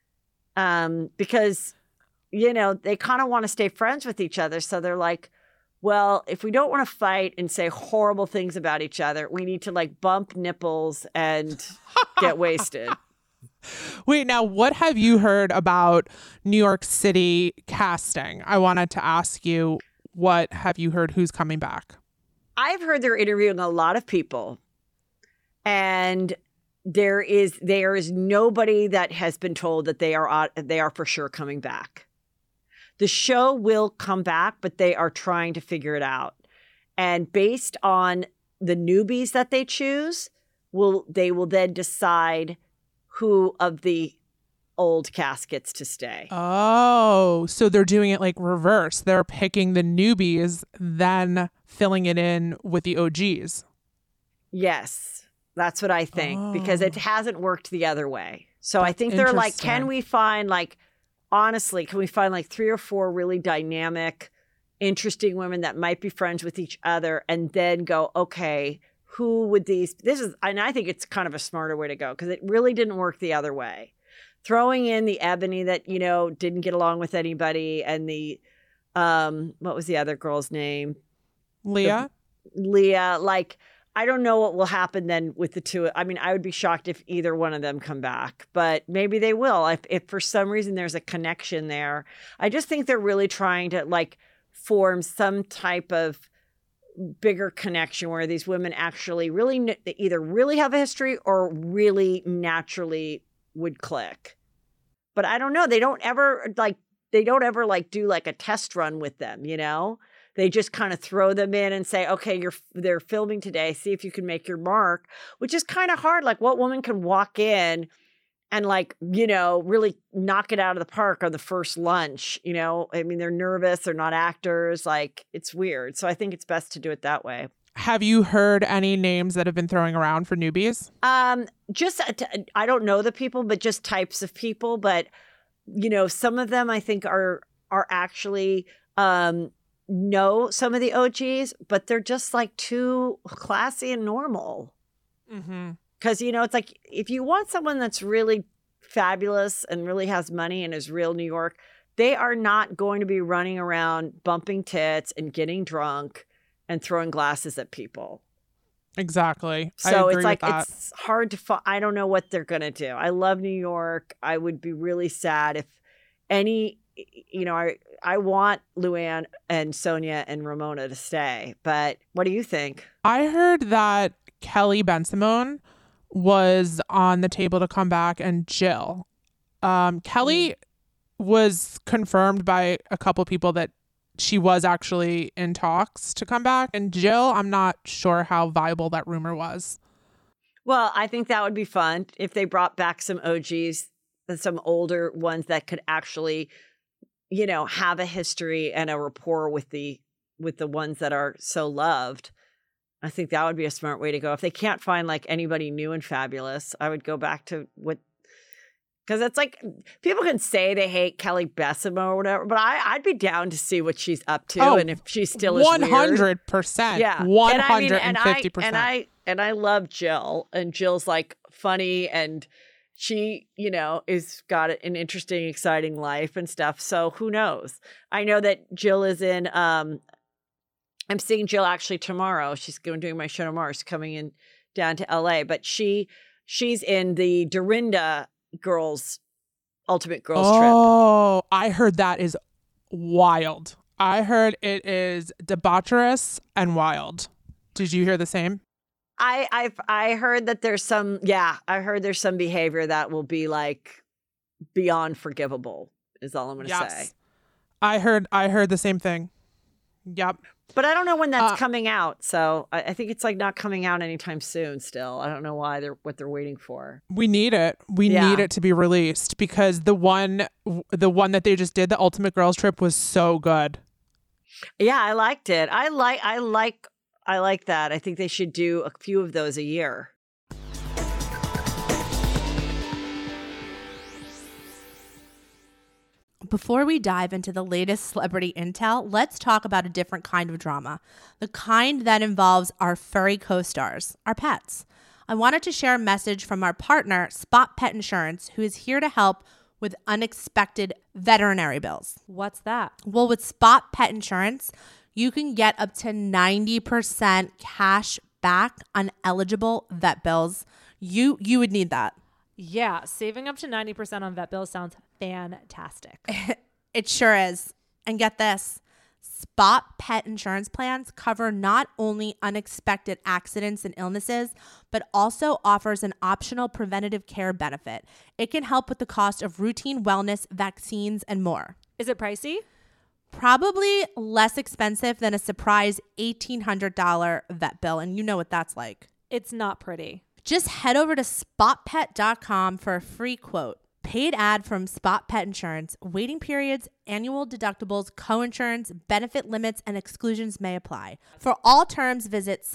Because, you know, they kind of want to stay friends with each other. So they're like, well, if we don't want to fight and say horrible things about each other, we need to like bump nipples and get wasted. Wait, now what have you heard about New York City casting? I wanted to ask you, what have you heard? Who's coming back? I've heard they're interviewing a lot of people, and there is nobody that has been told that they are for sure coming back. The show will come back, but they are trying to figure it out. And based on the newbies that they choose, they will then decide who of the old cast gets to stay. Oh, so they're doing it like reverse. They're picking the newbies, then filling it in with the OGs. Yes, that's what I think, because it hasn't worked the other way. So I think they're like, can we find like 3 or 4 really dynamic, interesting women that might be friends with each other, and then go, okay, who would and I think it's kind of a smarter way to go, because it really didn't work the other way. Throwing in the Ebony that, didn't get along with anybody, and the, what was the other girl's name? Leah, like, I don't know what will happen then with the two. I mean, I would be shocked if either one of them come back, but maybe they will. If for some reason there's a connection there. I just think they're really trying to like form some type of bigger connection where these women actually really either really have a history or really naturally would click. But I don't know. They don't ever do like a test run with them, They just kind of throw them in and say, okay, they're filming today. See if you can make your mark, which is kind of hard. Like, what woman can walk in and really knock it out of the park on the first lunch? I mean, they're nervous. They're not actors. Like, it's weird. So I think it's best to do it that way. have you heard any names that have been throwing around for newbies? Just, I don't know the people, but just types of people. But, some of them I think are actually, know some of the OGs, but they're just like too classy and normal. Mm-hmm. Because, it's like if you want someone that's really fabulous and really has money and is real New York, they are not going to be running around bumping tits and getting drunk and throwing glasses at people. Exactly. So I agree it's like, with that. it's hard to I don't know what they're going to do. I love New York. I would be really sad if any, I want Luann and Sonia and Ramona to stay. But what do you think? I heard that Kelly Ben-Simone was on the table to come back, and Jill. Kelly was confirmed by a couple people that she was actually in talks to come back. And Jill, I'm not sure how viable that rumor was. Well, I think that would be fun if they brought back some OGs, some older ones that could actually, have a history and a rapport with the ones that are so loved. I think that would be a smart way to go. If they can't find like anybody new and fabulous, I would go back to because it's like people can say they hate Kelly Ben-Simone or whatever, but I'd be down to see what she's up to and if she still is 100%. Yeah, 150%. And I love Jill, and Jill's like funny, and she, is got an interesting, exciting life and stuff. So who knows? I know that Jill is in. I'm seeing Jill actually tomorrow. She's doing my show tomorrow. She's coming in down to LA, but she's in the Dorinda Ultimate Girls Trip. Oh, I heard that is wild. I heard it is debaucherous and wild. Did you hear the same? I heard that there's some behavior that will be like beyond forgivable is all I'm going to say. I heard the same thing. Yep. But I don't know when that's coming out. So I think it's like not coming out anytime soon still. I don't know what they're waiting for. We need it. We need it to be released because the one that they just did, the Ultimate Girls Trip, was so good. Yeah, I liked it. I like that. I think they should do a few of those a year. Before we dive into the latest celebrity intel, let's talk about a different kind of drama, the kind that involves our furry co-stars, our pets. I wanted to share a message from our partner, Spot Pet Insurance, who is here to help with unexpected veterinary bills. What's that? Well, with Spot Pet Insurance, you can get up to 90% cash back on eligible vet bills. You would need that. Yeah, saving up to 90% on vet bills sounds fantastic. It sure is. And get this. Spot pet insurance plans cover not only unexpected accidents and illnesses, but also offers an optional preventative care benefit. It can help with the cost of routine wellness, vaccines, and more. Is it pricey? Probably less expensive than a surprise $1,800 vet bill. And you know what that's like. It's not pretty. Just head over to spotpet.com for a free quote. Paid ad from Spot Pet Insurance. Waiting periods, annual deductibles, coinsurance, benefit limits, and exclusions may apply. For all terms, visit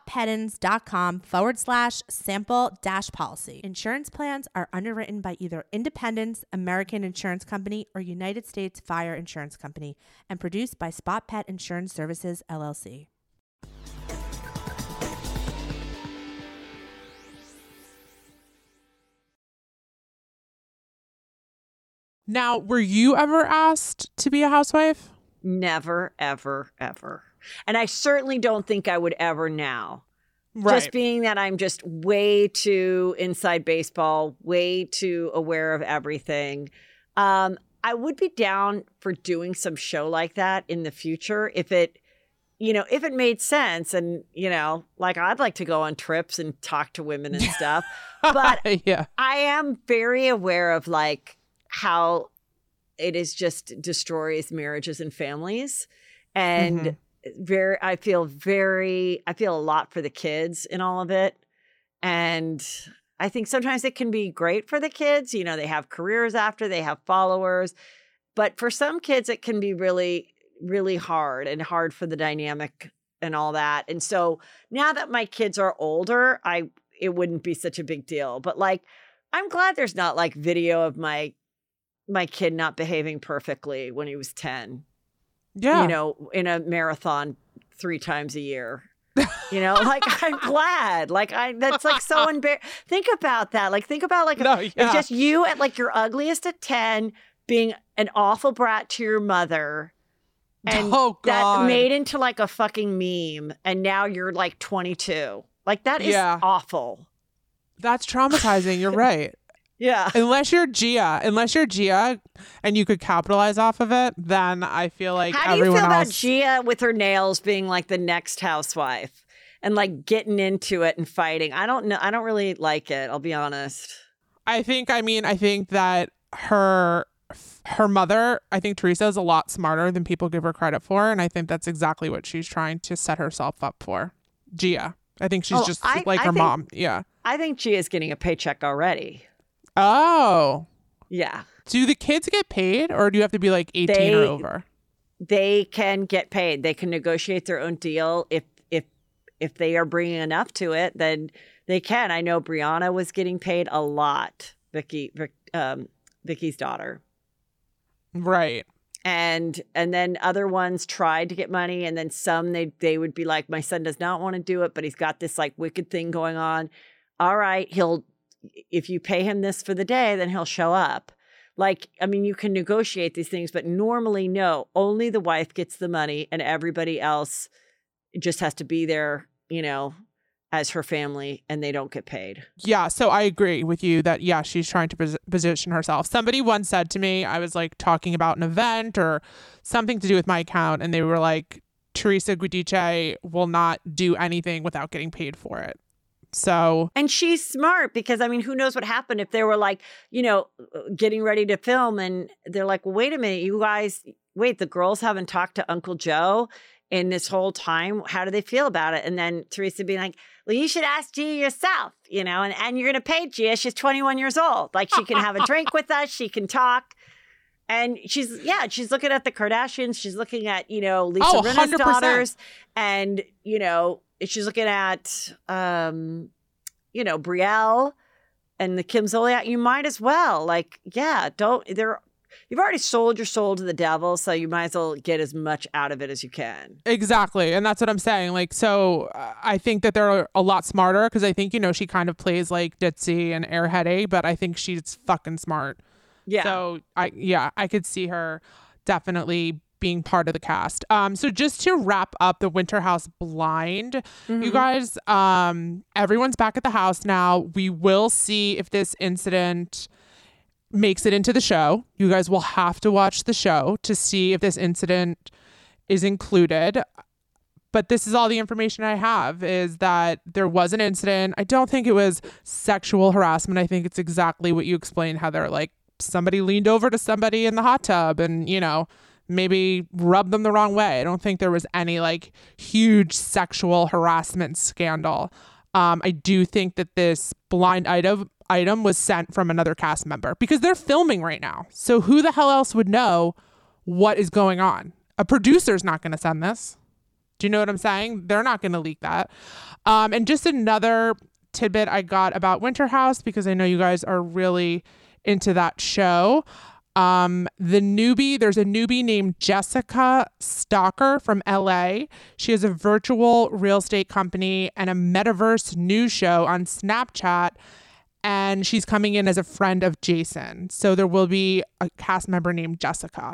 spotpetins.com/sample-policy. Insurance plans are underwritten by either Independence American Insurance Company or United States Fire Insurance Company and produced by Spot Pet Insurance Services, LLC. Now, were you ever asked to be a housewife? Never, ever, ever. And I certainly don't think I would ever now. Right. Just being that I'm just way too inside baseball, way too aware of everything. I would be down for doing some show like that in the future if it made sense. And, like I'd like to go on trips and talk to women and stuff. But Yeah. I am very aware of like how it is just destroys marriages and families. And I feel a lot for the kids in all of it. And I think sometimes it can be great for the kids. They have careers after, they have followers. But for some kids, it can be really, really hard for the dynamic and all that. And so now that my kids are older, it wouldn't be such a big deal. But like, I'm glad there's not like video of my kid not behaving perfectly when he was 10. Yeah. In a marathon 3 times a year. Like I'm glad. Like that's like so embarrassing. Think about that. Like think about like it's just you at like your ugliest at 10 being an awful brat to your mother. And that made into like a fucking meme. And now you're like 22. Like that is awful. That's traumatizing. You're right. Yeah. Unless you're Gia and you could capitalize off of it, then I feel like how do you everyone feel else... about Gia with her nails being like the next housewife and like getting into it and fighting? I don't know. I don't really like it. I'll be honest. I think that her mother, I think Teresa is a lot smarter than people give her credit for. And I think that's exactly what she's trying to set herself up for. Gia. I think she's her mom. Yeah. I think Gia's getting a paycheck already. Oh. Yeah. Do the kids get paid or do you have to be like 18 or over? They can get paid. They can negotiate their own deal. If they are bringing enough to it, then they can. I know Brianna was getting paid a lot. Vicky's daughter. Right. And then other ones tried to get money. And then some, they would be like, my son does not want to do it, but he's got this like wicked thing going on. All right, if you pay him this for the day, then he'll show up. Like, I mean, you can negotiate these things, but normally, no, only the wife gets the money and everybody else just has to be there, as her family, and they don't get paid. Yeah. So I agree with you that, she's trying to position herself. Somebody once said to me, I was like talking about an event or something to do with my account, and they were like, Teresa Giudice will not do anything without getting paid for it. So, and she's smart because, I mean, who knows what happened if they were like, getting ready to film and they're like, well, wait a minute, you guys, the girls haven't talked to Uncle Joe in this whole time. How do they feel about it? And then Teresa being like, well, you should ask Gia yourself, and you're going to pay Gia. She's 21 years old. Like she can have a drink with us. She can talk. And she's looking at the Kardashians. She's looking at, Lisa Rinna's 100%. daughters. And, she's looking at, Brielle and the Kim Zolciak. You might as well. Like, you've already sold your soul to the devil, so you might as well get as much out of it as you can. Exactly. And that's what I'm saying. Like, so I think that they're a lot smarter because I think, she kind of plays like ditzy and airheady, but I think she's fucking smart. Yeah. So I could see her definitely being part of the cast. So just to wrap up the Winter House blind, you guys, everyone's back at the house now. We will see if this incident makes it into the show. You guys will have to watch the show to see if this incident is included. But this is all the information I have, is that there was an incident. I don't think it was sexual harassment. I think it's exactly what you explained, how they're like, somebody leaned over to somebody in the hot tub and, you know, maybe rubbed them the wrong way. I don't think there was any like huge sexual harassment scandal. I do think that this blind item was sent from another cast member because they're filming right now. So who the hell else would know what is going on? A producer's not going to send this. Do you know what I'm saying? They're not going to leak that. And just another tidbit I got about Winter House, because I know you guys are really into that show. There's a newbie named Jessica Stalker from LA. She has a virtual real estate company and a metaverse news show on Snapchat. And she's coming in as a friend of Jason. So there will be a cast member named Jessica.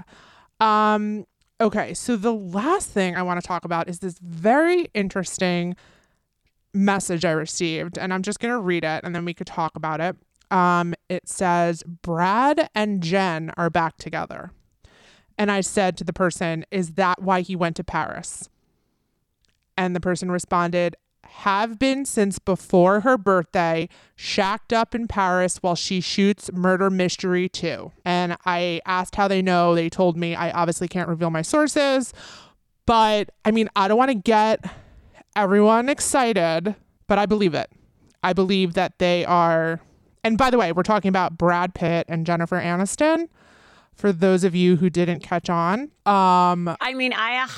Okay, so the last thing I want to talk about is this very interesting message I received, and I'm just going to read it, and then we could talk about it. It says, Brad and Jen are back together. And I said to the person, is that why he went to Paris? And the person responded, have been since before her birthday, shacked up in Paris while she shoots Murder Mystery 2. And I asked how they know. They told me. I obviously can't reveal my sources, but I mean, I don't want to get everyone excited, but I believe it. I believe that they are. And by the way, we're talking about Brad Pitt and Jennifer Aniston, for those of you who didn't catch on. I mean,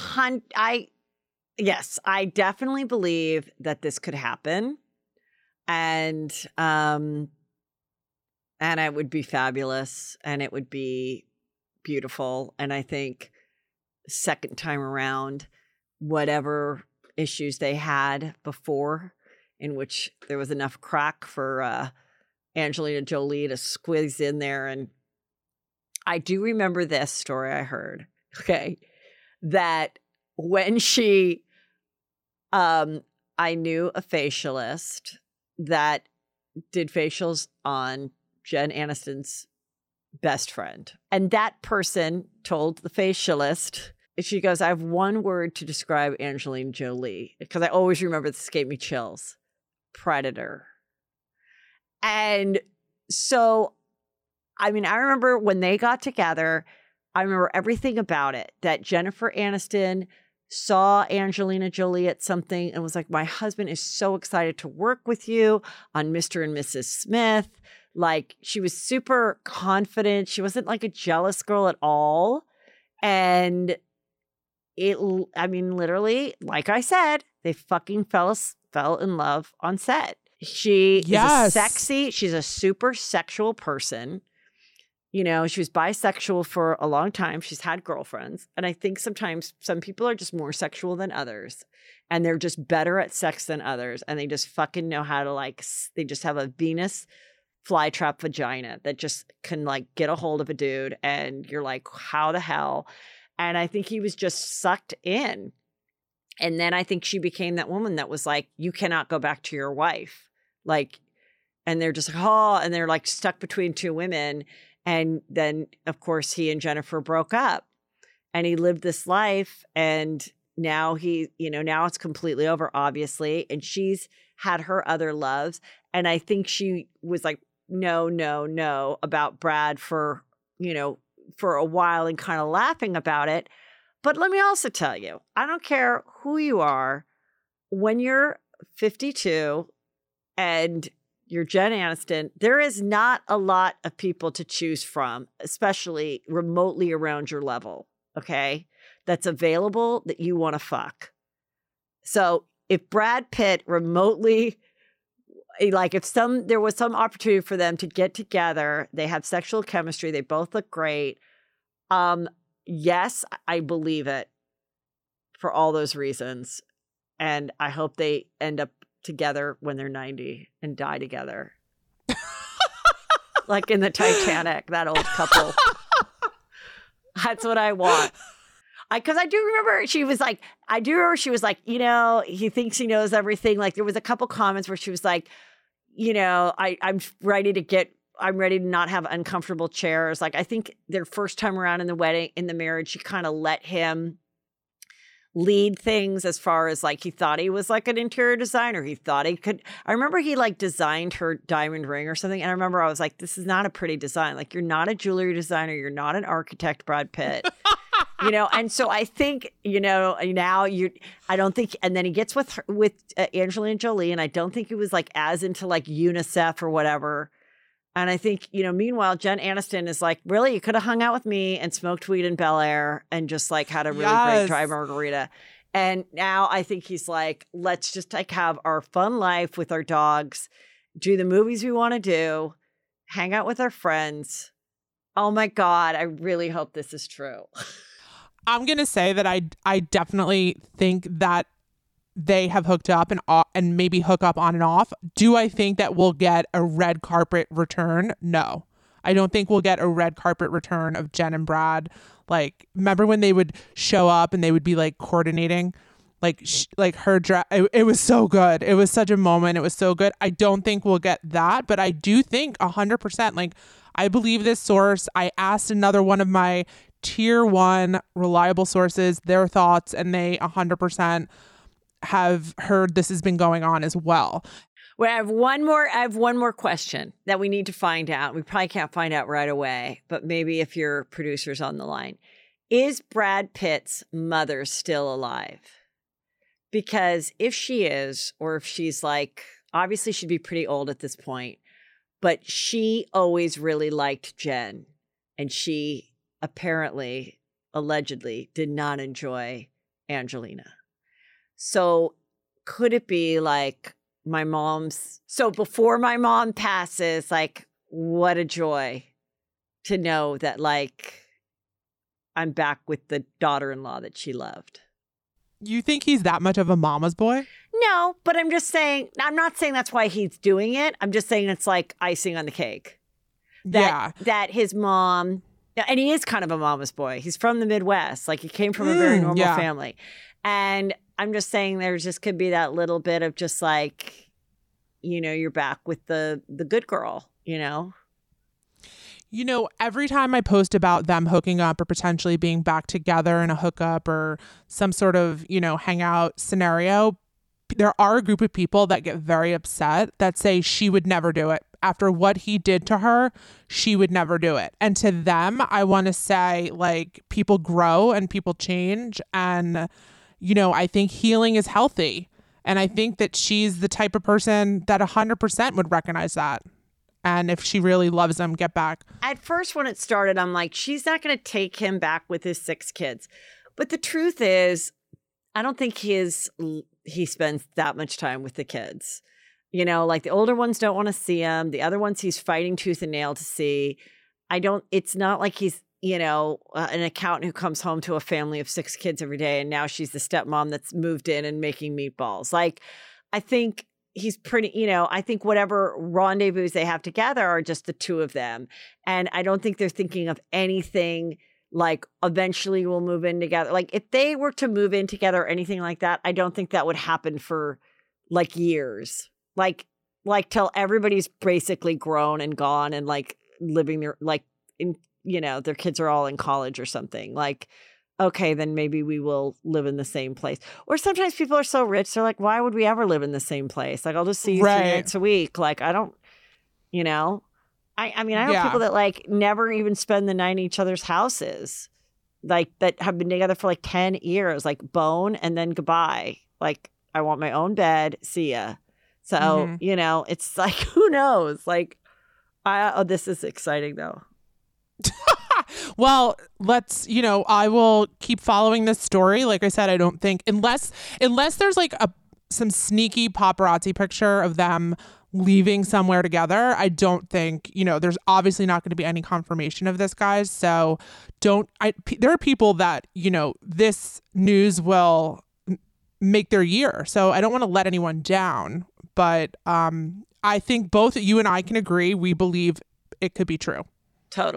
yes, I definitely believe that this could happen, and it would be fabulous, and it would be beautiful. And I think second time around, whatever issues they had before, in which there was enough crack for Angelina Jolie to squeeze in there, and I do remember this story I heard. Okay, that when she. I knew a facialist that did facials on Jen Aniston's best friend. And that person told the facialist, she goes, I have one word to describe Angelina Jolie, because I always remember this gave me chills. Predator. And so, I mean, I remember when they got together, I remember everything about it, that Jennifer Aniston saw Angelina Jolie at something and was like, my husband is so excited to work with you on Mr. and Mrs. Smith. Like, she was super confident. She wasn't like a jealous girl at all. And literally, like I said, they fucking fell in love on set. She is she's a super sexual person. You know, she was bisexual for a long time. She's had girlfriends. And I think sometimes some people are just more sexual than others. And they're just better at sex than others. And they just fucking know how to they just have a Venus flytrap vagina that just can get a hold of a dude. And you're like, how the hell? And I think he was just sucked in. And then I think she became that woman that was like, you cannot go back to your wife. And they're just like, oh, and they're stuck between two women. And then, of course, he and Jennifer broke up, and he lived this life. And now now it's completely over, obviously. And she's had her other loves. And I think she was like, no, about Brad for a while and kind of laughing about it. But let me also tell you, I don't care who you are, when you're 52 and you're Jen Aniston, there is not a lot of people to choose from, especially remotely around your level, okay, that's available that you want to fuck. So if Brad Pitt remotely, if there was some opportunity for them to get together, they have sexual chemistry, they both look great. Yes, I believe it for all those reasons. And I hope they end up together when they're 90 and die together. Like in the Titanic, that old couple. That's what I want. Because I do remember she was like, you know, he thinks he knows everything. Like there was a couple comments where she was like, you know, I'm ready to not have uncomfortable chairs. Like I think their first time around in the marriage, she kind of let him lead things as far as like he thought he was like an interior designer. He thought he could. I remember he like designed her diamond ring or something. And I remember I was like, this is not a pretty design. Like you're not a jewelry designer. You're not an architect, Brad Pitt. You know, and so I think, you know, now I don't think, and then he gets with Angelina Jolie, and I don't think he was like as into like UNICEF or whatever. And I think, you know, meanwhile, Jen Aniston is like, really, you could have hung out with me and smoked weed in Bel Air and just like had a really great dry margarita. And now I think he's like, let's just like have our fun life with our dogs, do the movies we want to do, hang out with our friends. Oh my God, I really hope this is true. I'm going to say that I definitely think that they have hooked up and maybe hook up on and off. Do I think that we'll get a red carpet return? No. I don't think we'll get a red carpet return of Jen and Brad. Like, remember when they would show up and they would be like coordinating? Like her dress. It was so good. It was such a moment. It was so good. I don't think we'll get that, but I do think 100%. Like, I believe this source. I asked another one of my tier 1 reliable sources their thoughts, and they 100% have heard this has been going on as well. Well, I have one more question that we need to find out. We probably can't find out right away, but maybe if your producer's on the line. Is Brad Pitt's mother still alive? Because if she is, or if she's like, obviously she'd be pretty old at this point, but she always really liked Jen, and she allegedly did not enjoy Angelina. So could it be like so before my mom passes, like, what a joy to know that like I'm back with the daughter-in-law that she loved. You think he's that much of a mama's boy? No, but I'm not saying that's why he's doing it. I'm just saying it's like icing on the cake. That his mom, and he is kind of a mama's boy. He's from the Midwest. Like he came from a very normal family. And I'm just saying there just could be that little bit of just like, you know, you're back with the good girl, you know? You know, every time I post about them hooking up or potentially being back together in a hookup or some sort of, you know, hangout scenario, there are a group of people that get very upset that say she would never do it. After what he did to her, she would never do it. And to them, I want to say, like, people grow and people change. And, you know, I think healing is healthy. And I think that she's the type of person that 100% would recognize that. And if she really loves him, get back. At first, when it started, I'm like, she's not going to take him back with his 6 kids. But the truth is, I don't think he spends that much time with the kids. You know, like the older ones don't want to see him. The other ones he's fighting tooth and nail to see. It's not like he's, you know, an accountant who comes home to a family of 6 kids every day. And now she's the stepmom that's moved in and making meatballs. Like, I think he's pretty, you know, I think whatever rendezvous they have together are just the 2 of them. And I don't think they're thinking of anything like eventually we'll move in together. Like if they were to move in together or anything like that, I don't think that would happen for like years. Like till everybody's basically grown and gone and like living their, like in, you know, their kids are all in college or something. Like, okay, then maybe we will live in the same place. Or sometimes people are so rich, they're like, why would we ever live in the same place? Like, I'll just see you 3 nights a week. Like, I don't, you know, I mean, I know people that like never even spend the night in each other's houses, like that have been together for like 10 years, like bone and then goodbye. Like, I want my own bed. See ya. So, you know, it's like, who knows? Like, this is exciting though. Well, let's, you know, I will keep following this story. Like I said, I don't think unless there's like some sneaky paparazzi picture of them leaving somewhere together, I don't think, you know, there's obviously not going to be any confirmation of this, guys. So there are people that, you know, this news will make their year. So I don't want to let anyone down, but I think both you and I can agree. We believe it could be true. Totally.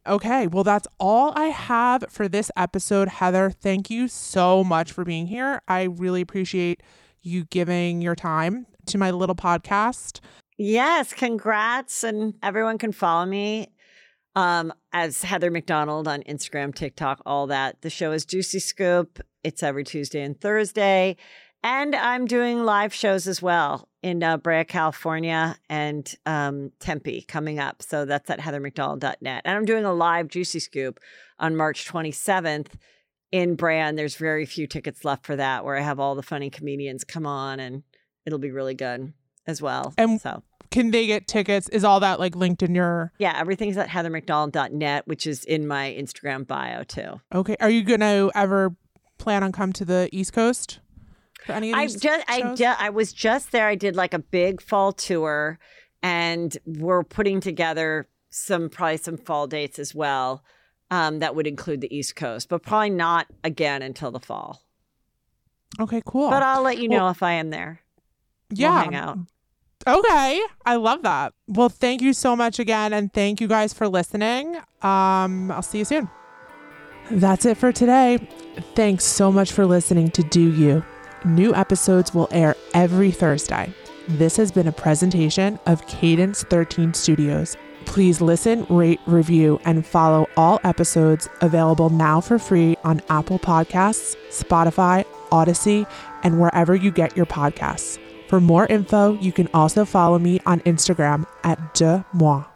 Okay, well, that's all I have for this episode. Heather, thank you so much for being here. I really appreciate you giving your time to my little podcast. Yes, congrats. And everyone can follow me as Heather McDonald on Instagram, TikTok, all that. The show is Juicy Scoop. It's every Tuesday and Thursday. And I'm doing live shows as well in Brea, California, and Tempe coming up. So that's at heathermcdonald.net. And I'm doing a live Juicy Scoop on March 27th in Brea. And there's very few tickets left for that, where I have all the funny comedians come on, and it'll be really good as well. And so can they get tickets? Is all that like linked in your... Yeah, everything's at heathermcdonald.net, which is in my Instagram bio too. Okay. Are you going to ever plan on come to the East Coast? For any of these shows? I was just there. I did like a big fall tour, and we're putting together probably some fall dates as well that would include the East Coast, but probably not again until the fall. Okay, cool. But I'll let you know if I am there. Yeah. We'll hang out. Okay. I love that. Well, thank you so much again. And thank you guys for listening. I'll see you soon. That's it for today. Thanks so much for listening to Do You. New episodes will air every Thursday. This has been a presentation of Cadence 13 Studios. Please listen, rate, review, and follow all episodes available now for free on Apple Podcasts, Spotify, Odyssey, and wherever you get your podcasts. For more info, you can also follow me on Instagram at DeMoi.